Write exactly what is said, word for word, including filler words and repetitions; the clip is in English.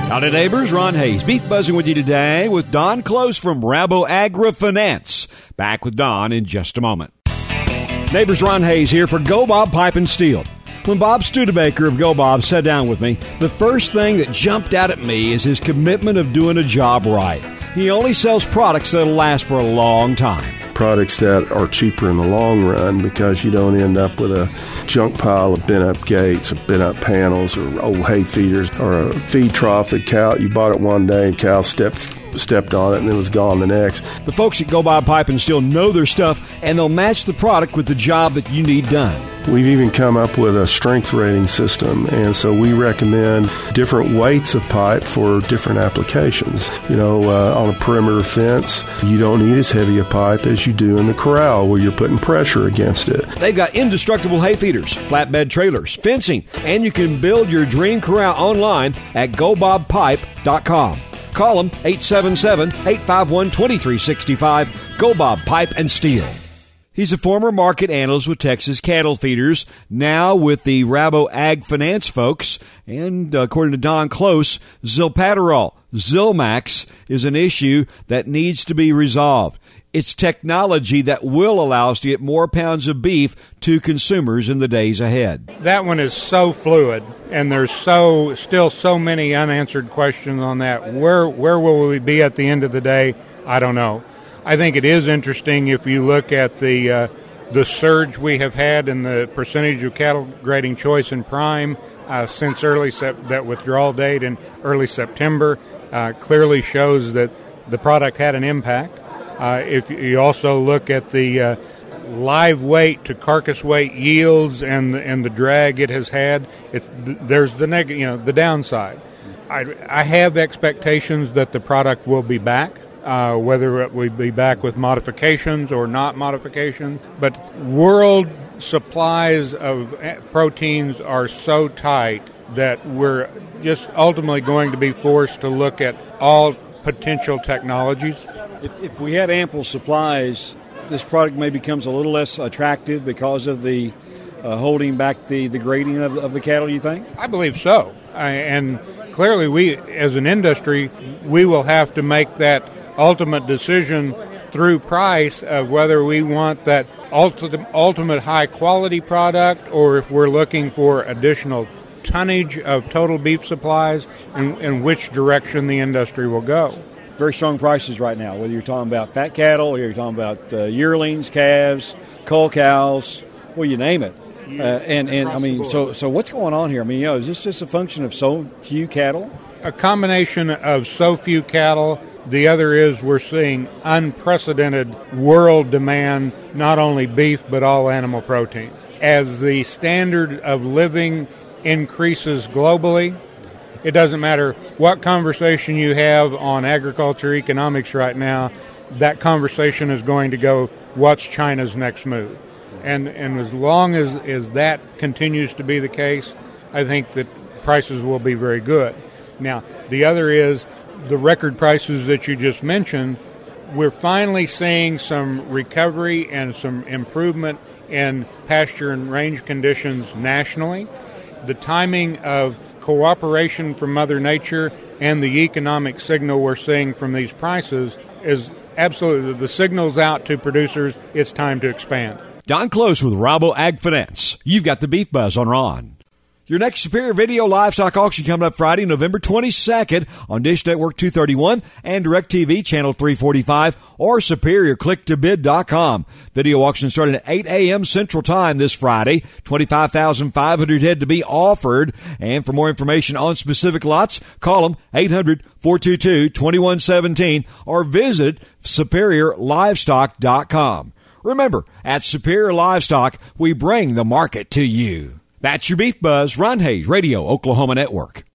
Howdy, neighbors. Ron Hayes, Beef Buzzing with you today with Don Close from Rabo Agri Finance. Back with Don in just a moment. Neighbors, Ron Hayes here for Go Bob Pipe and Steel. When Bob Studebaker of Go Bob sat down with me, the first thing that jumped out at me is his commitment of doing a job right. He only sells products that'll last for a long time. Products that are cheaper in the long run because you don't end up with a junk pile of bent-up gates or bent-up panels or old hay feeders or a feed trough that cow, you bought it one day and cow stepped stepped on it and it was gone the next. The folks at Go Bob Pipe and Steel know their stuff, and they'll match the product with the job that you need done. We've even come up with a strength rating system, and so we recommend different weights of pipe for different applications. You know, uh, on a perimeter fence, you don't need as heavy a pipe as you do in the corral where you're putting pressure against it. They've got indestructible hay feeders, flatbed trailers, fencing, and you can build your dream corral online at go bob pipe dot com. Call them eight seven seven, eight five one, two three six five, Go Bob Pipe and Steel. He's a former market analyst with Texas Cattle Feeders, now with the Rabo Ag Finance folks. And uh, according to Don Close, Zilpaterol, Zilmax, is an issue that needs to be resolved. It's technology that will allow us to get more pounds of beef to consumers in the days ahead. That one is so fluid, and there's so still so many unanswered questions on that. Where where will we be at the end of the day? I don't know. I think it is interesting if you look at the uh, the surge we have had in the percentage of cattle grading choice and prime uh, since early sep- that withdrawal date in early September uh, clearly shows that the product had an impact. Uh, if you also look at the uh, live weight to carcass weight yields and the, and the drag it has had, it's, there's the neg- you know the downside. I, I have expectations that the product will be back. Uh, whether it will be back with modifications or not modifications. But world supplies of proteins are so tight that we're just ultimately going to be forced to look at all potential technologies. If, if we had ample supplies, this product may becomes a little less attractive because of the uh, holding back the, the grading of the, of the cattle, you think? I believe so. I, and clearly we, as an industry, we will have to make that ultimate decision through price of whether we want that ultimate, ultimate high-quality product or if we're looking for additional tonnage of total beef supplies and, and which direction the industry will go. Very strong prices right now, whether you're talking about fat cattle or you're talking about uh, yearlings, calves, cull cows, well, you name it. Uh, and, and I mean, so so what's going on here? I mean, you know, is this just a function of so few cattle? A combination of so few cattle. The other is we're seeing unprecedented world demand, not only beef, but all animal protein. As the standard of living increases globally, it doesn't matter what conversation you have on agriculture economics right now, that conversation is going to go, what's China's next move? And and as long as, as that continues to be the case, I think that prices will be very good. Now, the other is the record prices that you just mentioned. We're finally seeing some recovery and some improvement in pasture and range conditions nationally. The timing of cooperation from Mother Nature and the economic signal we're seeing from these prices is absolutely, the signal's out to producers, it's time to expand. Don Close with Rabo Ag Finance. You've got the Beef Buzz on Ron. Your next Superior Video Livestock Auction coming up Friday, November twenty-second on Dish Network two thirty-one and DirecTV Channel three forty-five or superior click to bid dot com. Video auction starting at eight a.m. Central Time this Friday. twenty-five thousand five hundred head to be offered. And for more information on specific lots, call them eight hundred, four two two, two one one seven or visit superior livestock dot com. Remember, at Superior Livestock, we bring the market to you. That's your Beef Buzz, Ron Hayes, Radio Oklahoma Network.